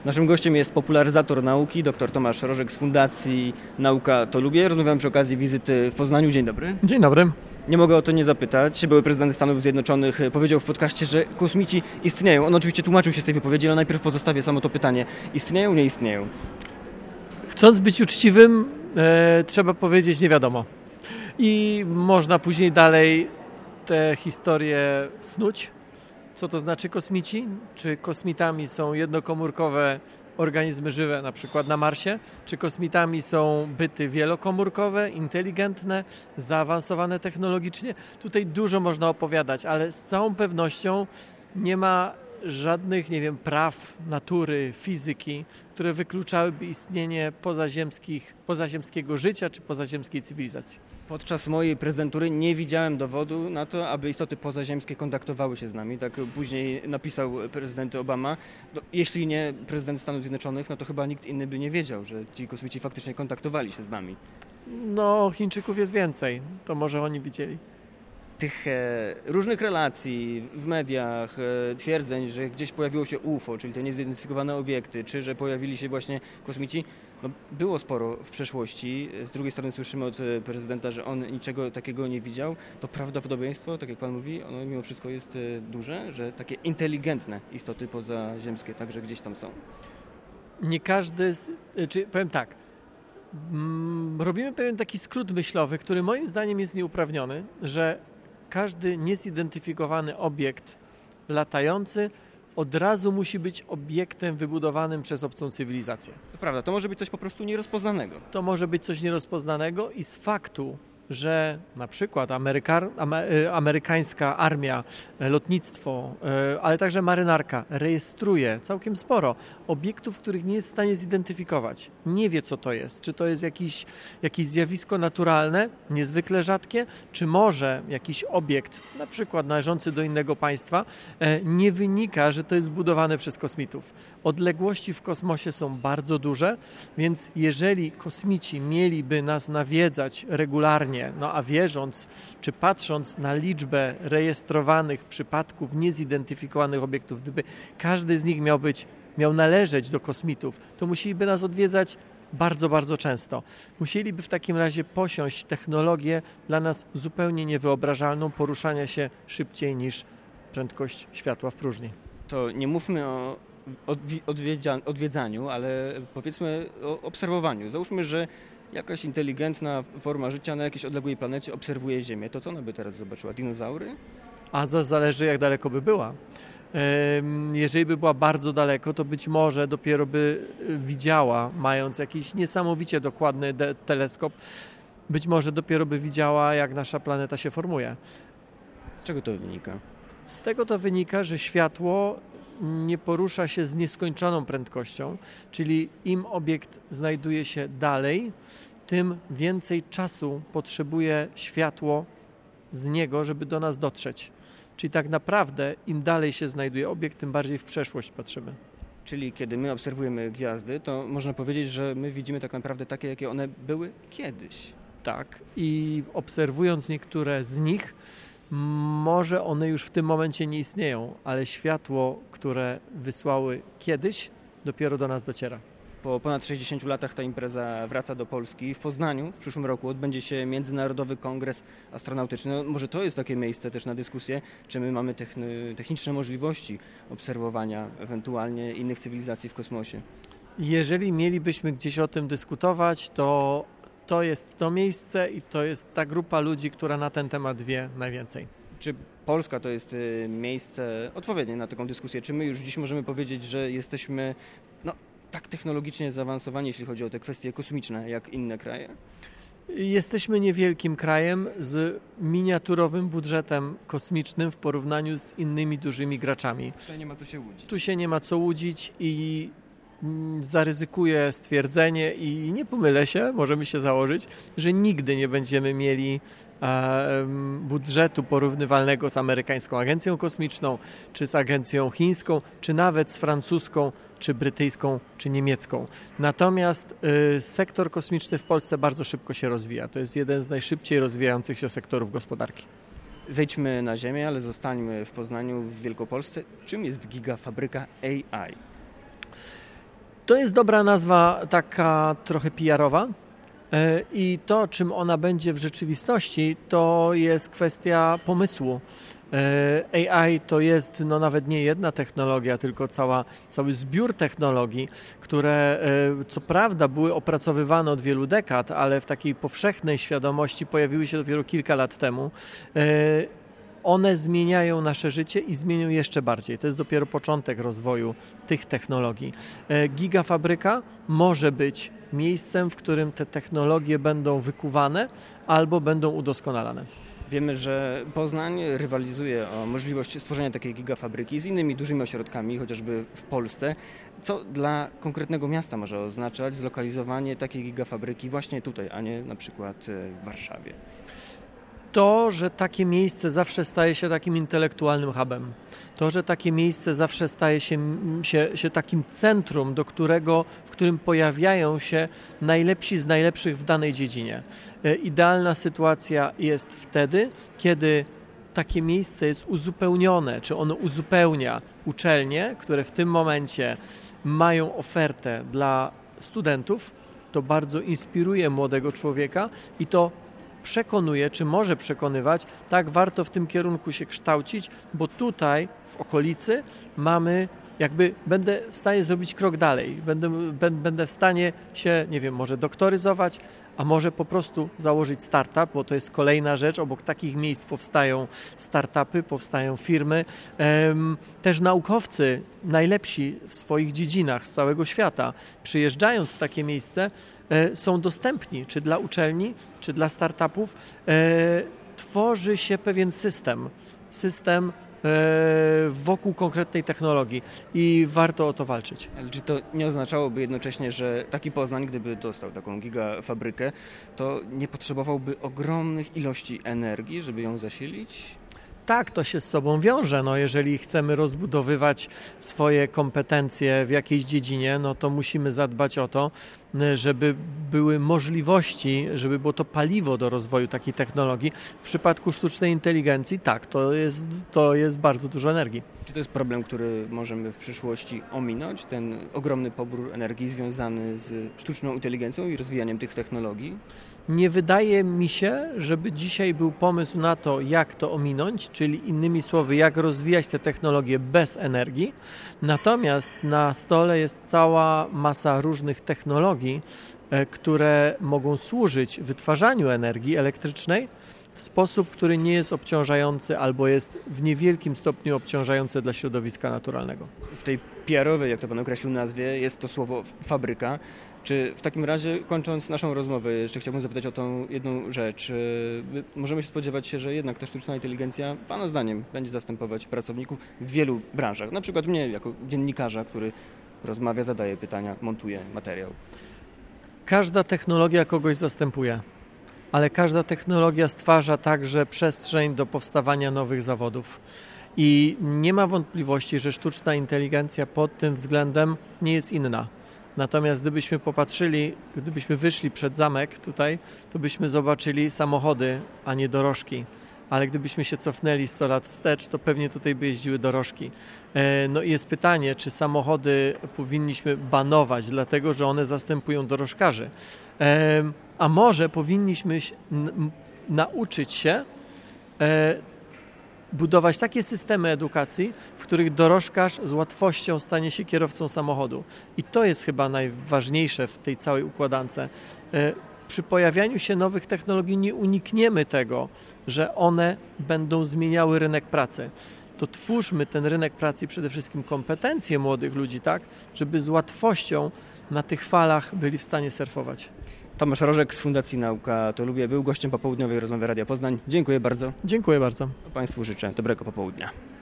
Naszym gościem jest popularyzator nauki, dr Tomasz Rożek z Fundacji Nauka to Lubię. Rozmawiam przy okazji wizyty w Poznaniu. Dzień dobry. Dzień dobry. Nie mogę o to nie zapytać. Były prezydent Stanów Zjednoczonych powiedział w podcaście, że kosmici istnieją. On oczywiście tłumaczył się z tej wypowiedzi, ale najpierw pozostawię samo to pytanie. Istnieją, nie istnieją? Chcąc być uczciwym, trzeba powiedzieć nie wiadomo. I można później dalej tę historię snuć. Co to znaczy kosmici? Czy kosmitami są jednokomórkowe organizmy żywe, na przykład na Marsie? Czy kosmitami są byty wielokomórkowe, inteligentne, zaawansowane technologicznie? Tutaj dużo można opowiadać, ale z całą pewnością nie ma żadnych, praw natury, fizyki, które wykluczałyby istnienie pozaziemskiego życia czy pozaziemskiej cywilizacji. Podczas mojej prezydentury nie widziałem dowodu na to, aby istoty pozaziemskie kontaktowały się z nami. Tak później napisał prezydent Obama. Jeśli nie prezydent Stanów Zjednoczonych, no to chyba nikt inny by nie wiedział, że ci kosmici faktycznie kontaktowali się z nami. No, Chińczyków jest więcej. To może oni widzieli. Tych różnych relacji w mediach, twierdzeń, że gdzieś pojawiło się UFO, czyli te niezidentyfikowane obiekty, czy że pojawili się właśnie kosmici, no było sporo w przeszłości. Z drugiej strony słyszymy od prezydenta, że on niczego takiego nie widział. To prawdopodobieństwo, tak jak pan mówi, ono mimo wszystko jest duże, że takie inteligentne istoty pozaziemskie także gdzieś tam są. Nie każdy, powiem tak, robimy pewien taki skrót myślowy, który moim zdaniem jest nieuprawniony, że każdy niezidentyfikowany obiekt latający od razu musi być obiektem wybudowanym przez obcą cywilizację. To prawda, to może być coś po prostu nierozpoznanego. To może być coś nierozpoznanego i z faktu, że na przykład amerykańska armia, lotnictwo, ale także marynarka rejestruje całkiem sporo obiektów, których nie jest w stanie zidentyfikować. Nie wie, co to jest. Czy to jest jakieś zjawisko naturalne, niezwykle rzadkie, czy może jakiś obiekt, na przykład należący do innego państwa, nie wynika, że to jest zbudowane przez kosmitów. Odległości w kosmosie są bardzo duże, więc jeżeli kosmici mieliby nas nawiedzać regularnie, a wierząc czy patrząc na liczbę rejestrowanych przypadków niezidentyfikowanych obiektów, gdyby każdy z nich miał należeć do kosmitów, to musieliby nas odwiedzać bardzo, bardzo często. Musieliby w takim razie posiąść technologię dla nas zupełnie niewyobrażalną, poruszania się szybciej niż prędkość światła w próżni. To nie mówmy o odwiedzaniu, ale powiedzmy o obserwowaniu. Załóżmy, że jakaś inteligentna forma życia na jakiejś odległej planecie obserwuje Ziemię. To co ona by teraz zobaczyła? Dinozaury? A to zależy, jak daleko by była. Jeżeli by była bardzo daleko, to być może dopiero by widziała, mając jakiś niesamowicie dokładny teleskop, być może dopiero by widziała, jak nasza planeta się formuje. Z czego to wynika? Z tego to wynika, że światło nie porusza się z nieskończoną prędkością, czyli im obiekt znajduje się dalej, tym więcej czasu potrzebuje światło z niego, żeby do nas dotrzeć. Czyli tak naprawdę im dalej się znajduje obiekt, tym bardziej w przeszłość patrzymy. Czyli kiedy my obserwujemy gwiazdy, to można powiedzieć, że my widzimy tak naprawdę takie, jakie one były kiedyś. Tak. I obserwując niektóre z nich, może one już w tym momencie nie istnieją, ale światło, które wysłały kiedyś, dopiero do nas dociera. Po ponad 60 latach ta impreza wraca do Polski. W Poznaniu w przyszłym roku odbędzie się Międzynarodowy Kongres Astronautyczny. No, może to jest takie miejsce też na dyskusję, czy my mamy techniczne możliwości obserwowania ewentualnie innych cywilizacji w kosmosie. Jeżeli mielibyśmy gdzieś o tym dyskutować, to jest to miejsce i to jest ta grupa ludzi, która na ten temat wie najwięcej. Czy Polska to jest miejsce odpowiednie na taką dyskusję? Czy my już dziś możemy powiedzieć, że jesteśmy tak technologicznie zaawansowani, jeśli chodzi o te kwestie kosmiczne, jak inne kraje? Jesteśmy niewielkim krajem z miniaturowym budżetem kosmicznym w porównaniu z innymi dużymi graczami. Tutaj nie ma co się łudzić. Tu się nie ma co łudzić i zaryzykuję stwierdzenie i nie pomylę się, możemy się założyć, że nigdy nie będziemy mieli budżetu porównywalnego z amerykańską agencją kosmiczną, czy z agencją chińską, czy nawet z francuską, czy brytyjską, czy niemiecką. Natomiast sektor kosmiczny w Polsce bardzo szybko się rozwija. To jest jeden z najszybciej rozwijających się sektorów gospodarki. Zejdźmy na ziemię, ale zostańmy w Poznaniu, w Wielkopolsce. Czym jest gigafabryka AI? To jest dobra nazwa, taka trochę PR-owa. I to, czym ona będzie w rzeczywistości, to jest kwestia pomysłu. AI to jest nawet nie jedna technologia, tylko cały zbiór technologii, które co prawda były opracowywane od wielu dekad, ale w takiej powszechnej świadomości pojawiły się dopiero kilka lat temu. One zmieniają nasze życie i zmienią jeszcze bardziej. To jest dopiero początek rozwoju tych technologii. Gigafabryka może być miejscem, w którym te technologie będą wykuwane albo będą udoskonalane. Wiemy, że Poznań rywalizuje o możliwość stworzenia takiej gigafabryki z innymi dużymi ośrodkami, chociażby w Polsce. Co dla konkretnego miasta może oznaczać zlokalizowanie takiej gigafabryki właśnie tutaj, a nie na przykład w Warszawie? To, że takie miejsce zawsze staje się takim intelektualnym hubem. To, że takie miejsce zawsze staje się takim centrum, w którym pojawiają się najlepsi z najlepszych w danej dziedzinie. Idealna sytuacja jest wtedy, kiedy takie miejsce jest uzupełnione, czy ono uzupełnia uczelnie, które w tym momencie mają ofertę dla studentów. To bardzo inspiruje młodego człowieka i to przekonuje, czy może przekonywać, tak warto w tym kierunku się kształcić, bo tutaj w okolicy będę w stanie zrobić krok dalej, będę w stanie się, może doktoryzować, a może po prostu założyć startup, bo to jest kolejna rzecz, obok takich miejsc powstają startupy, powstają firmy, też naukowcy najlepsi w swoich dziedzinach z całego świata, przyjeżdżając w takie miejsce, są dostępni, czy dla uczelni, czy dla startupów. Tworzy się pewien system wokół konkretnej technologii i warto o to walczyć. Ale czy to nie oznaczałoby jednocześnie, że taki Poznań, gdyby dostał taką gigafabrykę, to nie potrzebowałby ogromnych ilości energii, żeby ją zasilić? Tak, to się z sobą wiąże. Jeżeli chcemy rozbudowywać swoje kompetencje w jakiejś dziedzinie, to musimy zadbać o to, żeby były możliwości, żeby było to paliwo do rozwoju takiej technologii. W przypadku sztucznej inteligencji tak, to jest bardzo dużo energii. Czy to jest problem, który możemy w przyszłości ominąć? Ten ogromny pobór energii związany z sztuczną inteligencją i rozwijaniem tych technologii? Nie wydaje mi się, żeby dzisiaj był pomysł na to, jak to ominąć, czyli innymi słowy, jak rozwijać te technologie bez energii. Natomiast na stole jest cała masa różnych technologii, które mogą służyć wytwarzaniu energii elektrycznej w sposób, który nie jest obciążający albo jest w niewielkim stopniu obciążający dla środowiska naturalnego. W tej PR-owej, jak to pan określił, nazwie jest to słowo fabryka. Czy w takim razie, kończąc naszą rozmowę, jeszcze chciałbym zapytać o tą jedną rzecz. Możemy się spodziewać że jednak ta sztuczna inteligencja, pana zdaniem, będzie zastępować pracowników w wielu branżach. Na przykład mnie, jako dziennikarza, który rozmawia, zadaje pytania, montuje materiał. Każda technologia kogoś zastępuje, ale każda technologia stwarza także przestrzeń do powstawania nowych zawodów. I nie ma wątpliwości, że sztuczna inteligencja pod tym względem nie jest inna. Natomiast gdybyśmy wyszli przed zamek tutaj, to byśmy zobaczyli samochody, a nie dorożki. Ale gdybyśmy się cofnęli 100 lat wstecz, to pewnie tutaj by jeździły dorożki. I jest pytanie, czy samochody powinniśmy banować, dlatego że one zastępują dorożkarzy. A może powinniśmy nauczyć się budować takie systemy edukacji, w których dorożkarz z łatwością stanie się kierowcą samochodu. I to jest chyba najważniejsze w tej całej układance. Przy pojawianiu się nowych technologii nie unikniemy tego, że one będą zmieniały rynek pracy. To twórzmy ten rynek pracy i przede wszystkim kompetencje młodych ludzi tak, żeby z łatwością na tych falach byli w stanie surfować. Tomasz Rożek z Fundacji Nauka to Lubię był gościem popołudniowej rozmowy Radia Poznań. Dziękuję bardzo. Dziękuję bardzo. Państwu życzę dobrego popołudnia.